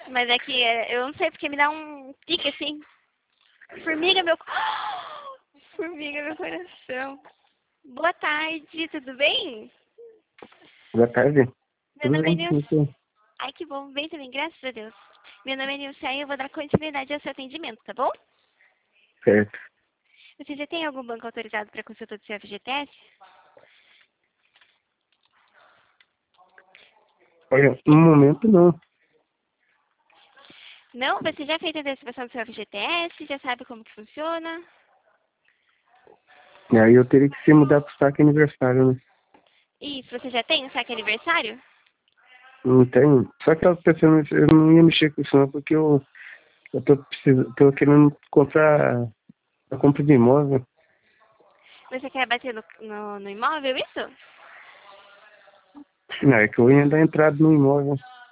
Mas é que eu não sei porque me dá um tique assim. Formiga, meu... Formiga, meu coração. Boa tarde, tudo bem? Boa tarde. Meu Tudo nome é bem? Nilce. Ai, que bom. Bem também, graças a Deus. Meu nome é Nilce e eu vou dar continuidade ao seu atendimento, tá bom? Certo. Você já tem algum banco autorizado para consulta do seu FGTS? Olha, no momento não. Não? Você já fez a antecipação do seu FGTS? Já sabe como que funciona? E aí eu teria que se mudar pro saque aniversário, né? Isso, você já tem o saque aniversário? Não tenho. Só que eu pensando, eu não ia mexer com isso não, porque eu tô querendo comprar a compra de imóvel. Você quer bater no imóvel, isso? Não, é que eu ia dar entrada no imóvel.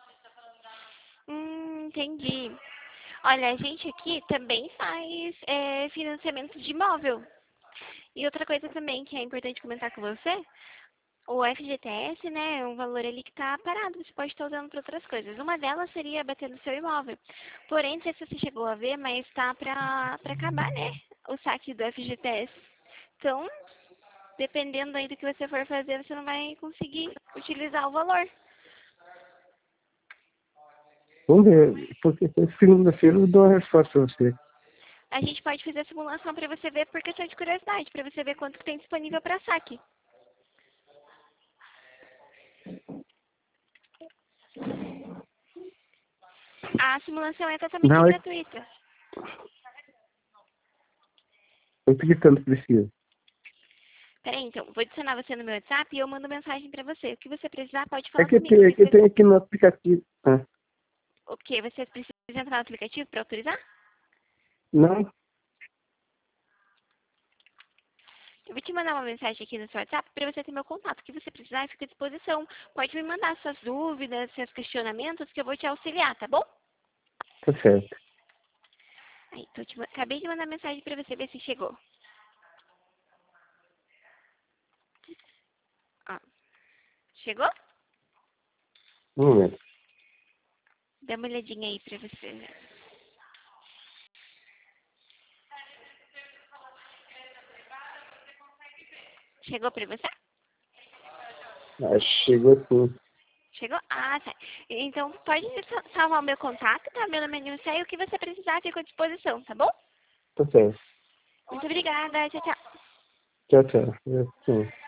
Entendi. Olha, a gente aqui também faz financiamento de imóvel. E outra coisa também que é importante comentar com você, o FGTS, né, é um valor ali que está parado, você pode estar usando para outras coisas. Uma delas seria bater no seu imóvel. Porém, não sei se você chegou a ver, mas está para acabar, né, o saque do FGTS. Então, dependendo aí do que você for fazer, você não vai conseguir utilizar o valor. Vamos ver, porque segunda-feira eu dou a resposta pra você. A gente pode fazer a simulação para você ver por questão de curiosidade, para você ver quanto que tem disponível para saque. A simulação é totalmente Não, é gratuita. quanto que tanto precisa. Peraí, então, vou adicionar você no meu WhatsApp e eu mando mensagem pra você. O que você precisar, pode É falar que comigo. tem aqui no aplicativo. Ah, O que? Você precisa entrar no aplicativo para autorizar? não, Eu vou te mandar uma mensagem aqui no seu WhatsApp para você ter meu contato. O que você precisar, eu fico à disposição. Pode me mandar suas dúvidas, seus questionamentos, que eu vou te auxiliar, tá bom? tá certo. Aí, acabei de mandar mensagem para você ver se chegou. Ó, chegou? Um momento. Dá uma olhadinha aí pra você. Chegou pra você? Ah, chegou sim. Chegou? Ah, tá. Então, pode salvar o meu contato, tá? Meu nome é Nilce, e o que você precisar, fico à disposição, tá bom? Tá certo. Muito obrigada. Tchau, tchau. Tchau, tchau. Sim.